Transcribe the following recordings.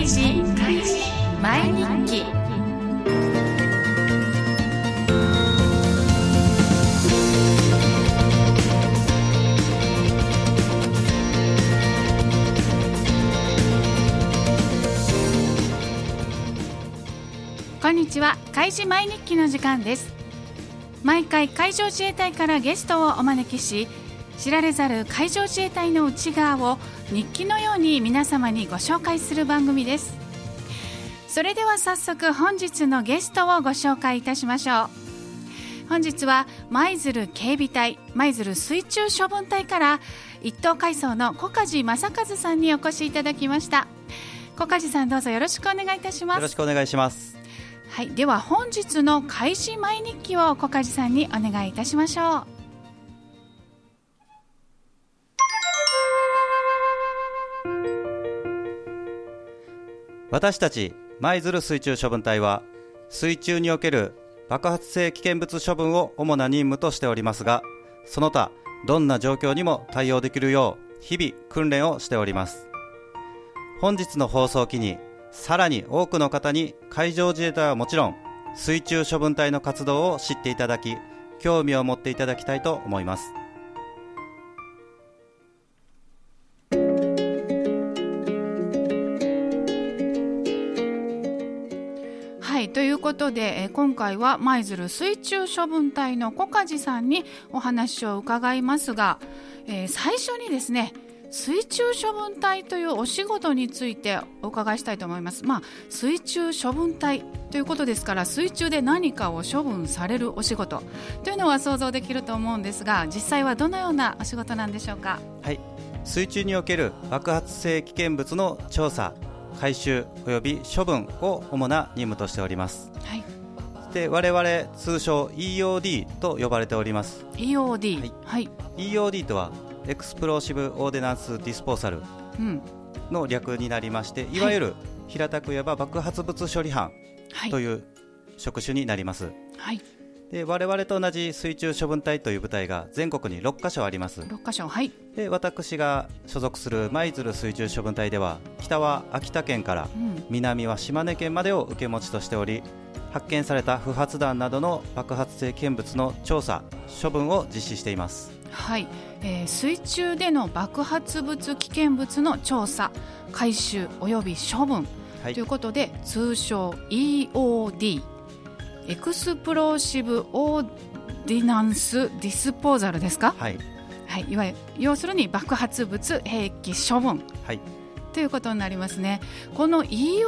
示毎日記。こんにちは。海事毎日記の時間です。毎回海上自衛隊からゲストをお招きし、知られざる海上自衛隊の内側を日記のように皆様にご紹介する番組です。それでは早速本日のゲストをご紹介いたしましょう。本日は舞鶴警備隊舞鶴水中処分隊から一等海曹の小梶正和さんにお越しいただきました。小梶さん、どうぞよろしくお願いいたします。 よろしくお願いします。 はい、では本日の海事毎日記を小梶さんにお願いいたしましょう。 私たち舞鶴水中処分隊は、水中における爆発性危険物処分を主な任務としておりますが、その他どんな状況にも対応できるよう日々訓練をしております。本日の放送を機に、さらに多くの方に海上自衛隊はもちろん水中処分隊の活動を知っていただき、興味を持っていただきたいと思います。 はい、ということで今回は舞鶴水中処分隊の小梶さんにお話を伺いますが、最初にですね、水中処分隊というお仕事についてお伺いしたいと思います。水中処分隊ということですから、水中で何かを処分されるお仕事というのは想像できると思うんですが、実際はどのようなお仕事なんでしょうか。 はい、水中における爆発性危険物の調査、回収および処分を主な任務としております。 はい、 で、我々通称 EOD と呼ばれております。 EOD、はいはい、 EOD とはエクスプローシブオーデナンスディスポーサルの略になりまして、いわゆる平たく言えば爆発物処理班という職種になります。 はい、 で、我々と同じ水中処分隊という部隊が全国に6カ所あります。 6カ所、はい。 で、私が所属する舞鶴水中処分隊では、北は秋田県から南は島根県までを受け持ちとしており、発見された不発弾などの爆発性危険物の調査処分を実施しています。 はい、水中での爆発物危険物の調査、回収および処分、ということで通称 EOD、 エクスプローシブオーディナンスディスポーザルですか。はい、はい、いわゆる要するに爆発物兵器処分、はい、ということになりますね。この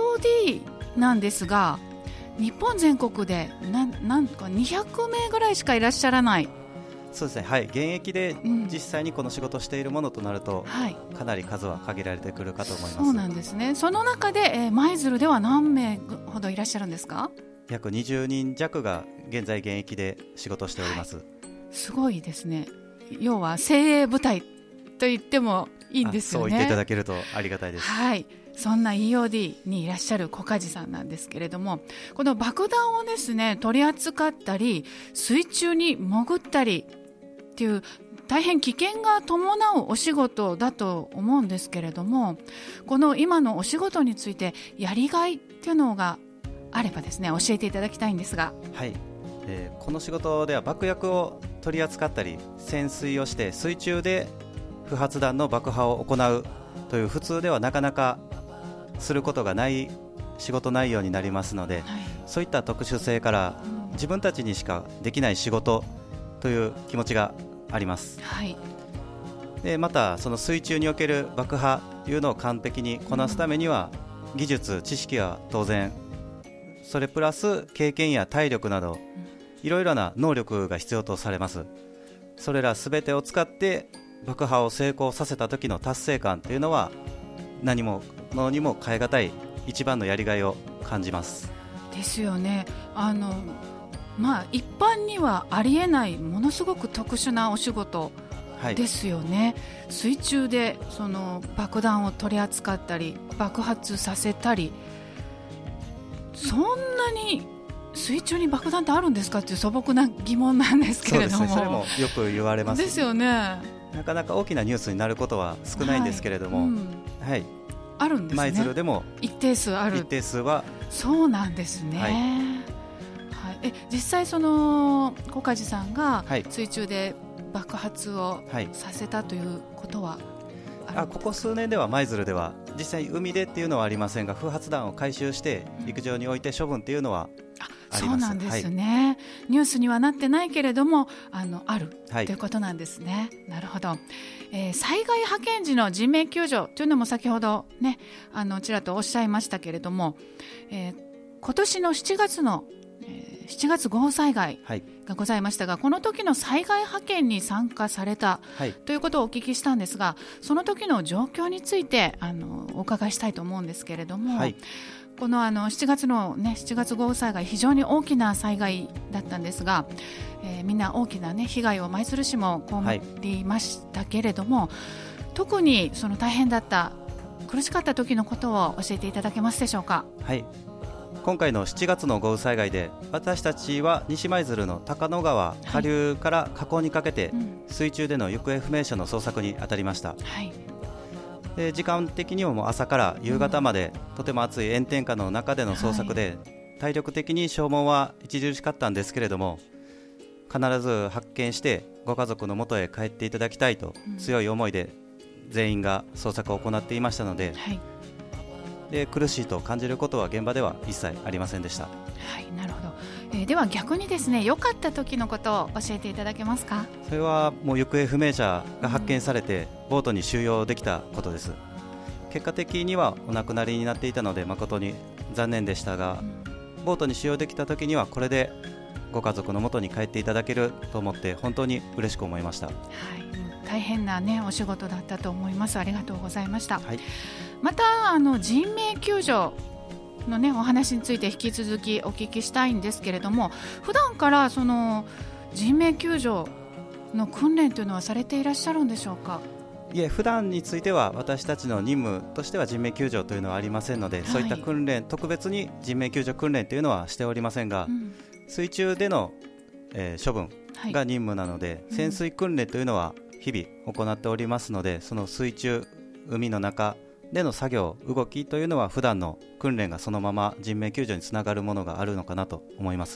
EOD なんですが、日本全国でなんか200名ぐらいしかいらっしゃらない。 そうですね、はい、現役で実際にこの仕事をしているものとなると、かなり数は限られてくるかと思います。 そうなんですね。その中で、舞鶴では何名ほどいらっしゃるんですか。 約20人弱が現在現役で仕事をしております。 すごいですね。要は精鋭部隊と言ってもいいんですよね。 そう言っていただけるとありがたいです。 はい、そんな EOD にいらっしゃる小梶さんなんですけれども、この爆弾をですね、取り扱ったり水中に潜ったりっていう大変危険が伴うお仕事だと思うんですけれども、この今のお仕事についてやりがいっていうのがあればですね、教えていただきたいんですが。 はい、この仕事では爆薬を取り扱ったり潜水をして水中で不発弾の爆破を行うという、普通ではなかなかすることがない仕事内容になりますので、そういった特殊性から自分たちにしかできない仕事という気持ちがあります。はい、で、またその水中における爆破というのを完璧にこなすためには、技術知識は当然、それプラス経験や体力などいろいろな能力が必要とされます。それらすべてを使って爆破を成功させた時の達成感というのは、何ものにも代え難い一番のやりがいを感じます。 ですよね。一般にはありえないものすごく特殊なお仕事ですよね。水中でその爆弾を取り扱ったり爆発させたり、そんなに水中に爆弾ってあるんですかっていう素朴な疑問なんですけれども。 そうですね、それもよく言われます。 ですよね。 なかなか大きなニュースになることは少ないんですけれども、はい、 あるんですね。 舞鶴でも一定数ある。 一定数は。 そうなんですね。はいはい、実際その小梶さんが水中で爆発をさせたということは、 ここ数年では舞鶴では実際海でっていうのはありませんが、不発弾を回収して陸上に置いて処分っていうのはあります。 そうなんですね、ニュースにはなってないけれどもあるということなんですね。なるほど。災害派遣時の人命救助というのも先ほどねちらっとおっしゃいましたけれども、今年の7月の7月豪雨災害がございましたが、この時の災害派遣に参加された、ということをお聞きしたんですが、その時の状況についてお伺いしたいと思うんですけれども、この7月の、7月豪雨災害、非常に大きな災害だったんですが、みんな大きな、被害を舞鶴市も被りましたけれども、特にその大変だった苦しかった時のことを教えていただけますでしょうか。 今回の7月の豪雨災害で、私たちは西舞鶴の高野川下流から河口にかけて、水中での行方不明者の捜索に当たりました。で時間的にも朝から夕方まで、とても暑い炎天下の中での捜索で、体力的に消耗は著しかったんですけれども、必ず発見してご家族の元へ帰っていただきたいと強い思いで全員が捜索を行っていましたので、で苦しいと感じることは現場では一切ありませんでした。 なるほど。では逆にですね、良かった時のことを教えていただけますか。 それはもう行方不明者が発見されて、ボートに収容できたことです。結果的にはお亡くなりになっていたので誠に残念でしたが、ボートに収容できた時にはこれでご家族の元に帰っていただけると思って本当に嬉しく思いました。 大変な、お仕事だったと思います。ありがとうございました。また人命救助の、お話について引き続きお聞きしたいんですけれども、普段からその人命救助の訓練というのはされていらっしゃるんでしょうか。 いえ、普段については私たちの任務としては人命救助というのはありませんので、そういった訓練、特別に人命救助訓練というのはしておりませんが、水中での、処分が任務なので、潜水訓練というのは日々行っておりますので、その水中、海の中での作業、動きというのは普段の訓練がそのまま人命救助につながるものがあるのかなと思います。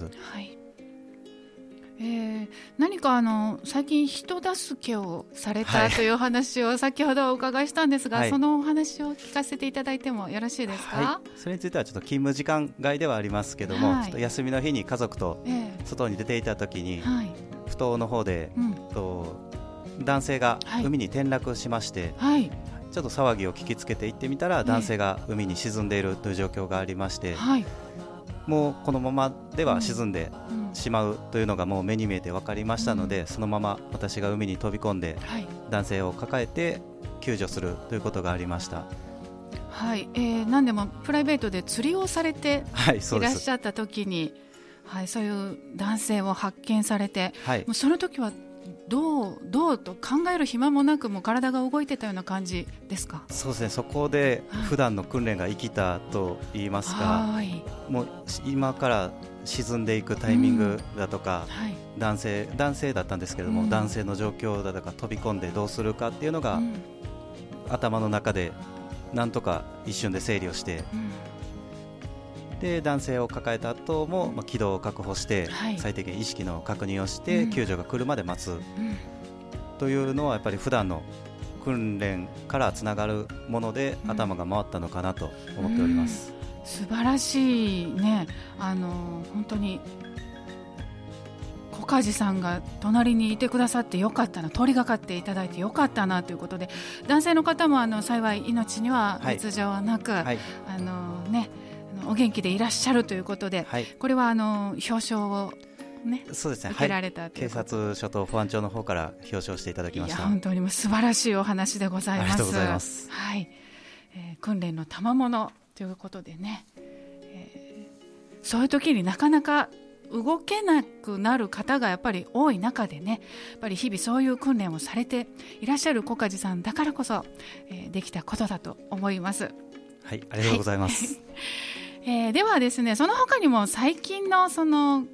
何か最近人助けをされたという話を先ほどお伺いしたんですが、そのお話を聞かせていただいてもよろしいですか。 それについてはちょっと勤務時間外ではありますけども、ちょっと休みの日に家族と外に出ていた時に、埠頭の方で、男性が海に転落しまして、ちょっと騒ぎを聞きつけて行ってみたら、男性が海に沈んでいるという状況がありまして、もうこのままでは沈んでしまうというのがもう目に見えて分かりましたので、そのまま私が海に飛び込んで、男性を抱えて救助するということがありました。 何でもプライベートで釣りをされていらっしゃった時に、そういう男性を発見されて、もうその時はどうと考える暇もなく、もう体が動いてたような感じですか。 そうですね、そこで普段の訓練が生きたと言いますか、もう今から沈んでいくタイミングだとか、男性だったんですけども、男性の状況だとか飛び込んでどうするかっていうのが、頭の中でなんとか一瞬で整理をして、で男性を抱えた後も、気道を確保して、最低限意識の確認をして、救助が来るまで待つ、というのはやっぱり普段の訓練からつながるもので、頭が回ったのかなと思っております。 素晴らしいね。本当に小梶さんが隣にいてくださってよかったな、通りがかっていただいてよかったなということで、男性の方も幸い命には別状はなく、お元気でいらっしゃるということで、これは表彰を、 そうですね、 受けられたという警察署と保安庁の方から表彰していただきました。 本当にも素晴らしいお話でございます。 ありがとうございます。 訓練の賜物ということでね、そういう時になかなか動けなくなる方がやっぱり多い中でね、やっぱり日々そういう訓練をされていらっしゃる小梶さんだからこそ、できたことだと思います。 ありがとうございます。 ではですね、その他にも最近のその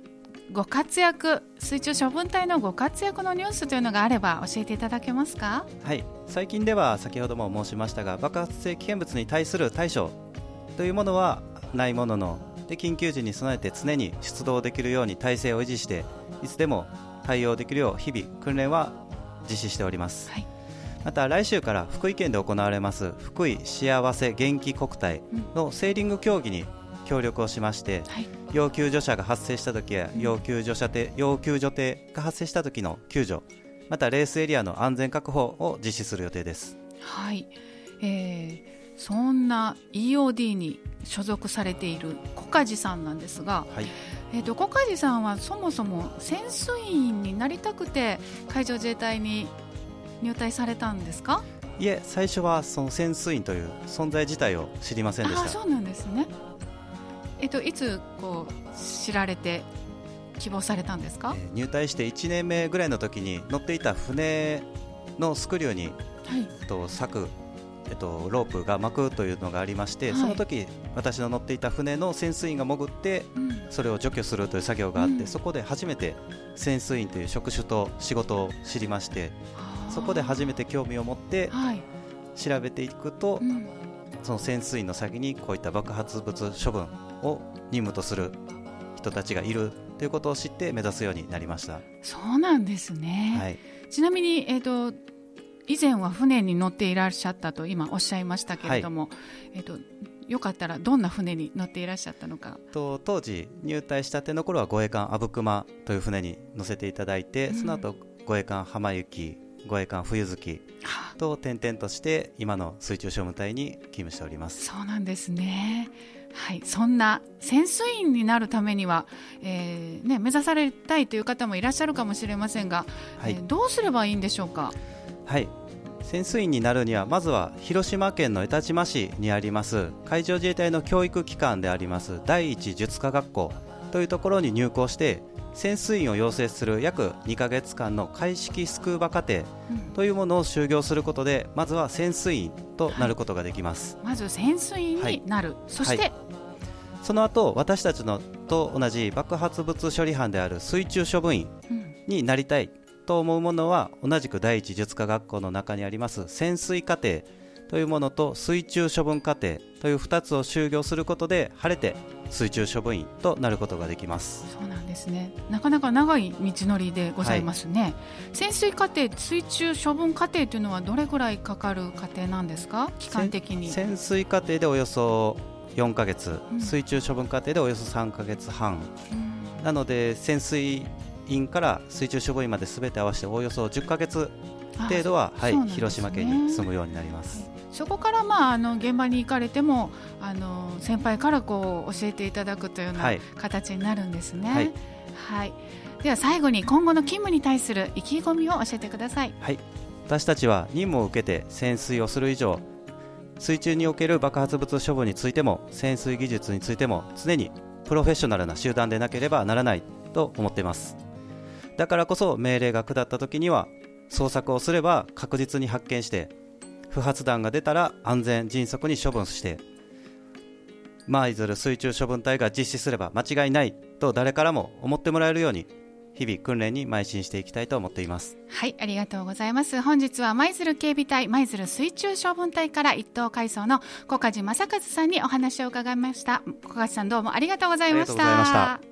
ご活躍、水中処分隊のご活躍のニュースというのがあれば教えていただけますか？ はい、最近では先ほども申しましたが、爆発性危険物に対する対処というものはないものので、緊急時に備えて常に出動できるように体制を維持して、いつでも対応できるよう日々訓練は実施しております、はい。また来週から福井県で行われます福井幸せ元気国体のセーリング競技に協力をしまして、はい、要救助者が発生した時や要救助艇が発生した時の救助、またレースエリアの安全確保を実施する予定です。 はい、そんな EOD に所属されている小梶さんなんですが、はい、小梶さんはそもそも潜水員になりたくて海上自衛隊に入隊されたんですか？ いえ、最初はその潜水員という存在自体を知りませんでした。 そうなんですね。いつ知られて希望されたんですか？ 入隊して1年目ぐらいの時に乗っていた船のスクリューに、はい、柵、ロープが巻くというのがありまして、はい、その時私の乗っていた船の潜水員が潜って、それを除去するという作業があって、そこで初めて潜水員という職種と仕事を知りまして、そこで初めて興味を持って調べていくと、その潜水員の先にこういった爆発物処分を任務とする人たちがいるということを知って目指すようになりました。 そうなんですね、はい。ちなみに、以前は船に乗っていらっしゃったと今おっしゃいましたけれども、はい、よかったらどんな船に乗っていらっしゃったのか。 当時入隊したての頃は護衛艦あぶくまという船に乗せていただいて、その後護衛艦浜雪、護衛艦冬月と転々として今の水中処分隊に勤務しております。 そうなんですね、はい。そんな潜水員になるためには、目指されたいという方もいらっしゃるかもしれませんが、はい、どうすればいいんでしょうか？ はい、潜水員になるにはまずは広島県の江田島市にあります海上自衛隊の教育機関であります第一術科学校というところに入校して、潜水員を養成する約2ヶ月間の開式スクーバ課程というものを修行することで、まずは潜水員となることができます、 はい、まず潜水員になる、はい、そして、はい、 その後私たちのと同じ爆発物処理班である水中処分員になりたいと思うものは、同じく第一術科学校の中にあります潜水課程というものと水中処分課程という2つを修行することで晴れて水中処分員となることができます。 そうなんですね。なかなか長い道のりでございますね、はい。潜水課程、水中処分課程というのはどれくらいかかる課程なんですか？期間的に。 潜水課程でおよそ4ヶ月、水中処分課程でおよそ3ヶ月半、なので潜水員から水中処分員まで全て合わせておよそ10ヶ月程度は、はい、広島県に住むようになります、はい。 そこから、現場に行かれても先輩から教えていただくというような形になるんですね、はいはい。では最後に今後の勤務に対する意気込みを教えてください。 はい、私たちは任務を受けて潜水をする以上、水中における爆発物処分についても潜水技術についても常にプロフェッショナルな集団でなければならないと思っています。だからこそ命令が下った時には捜索をすれば確実に発見して、不発弾が出たら安全迅速に処分して、舞鶴水中処分隊が実施すれば間違いないと誰からも思ってもらえるように日々訓練に邁進していきたいと思っています。 はい、ありがとうございます。本日は舞鶴警備隊舞鶴水中処分隊から一等海曹の小梶正和さんにお話を伺いました。小梶さん、どうもありがとうございました。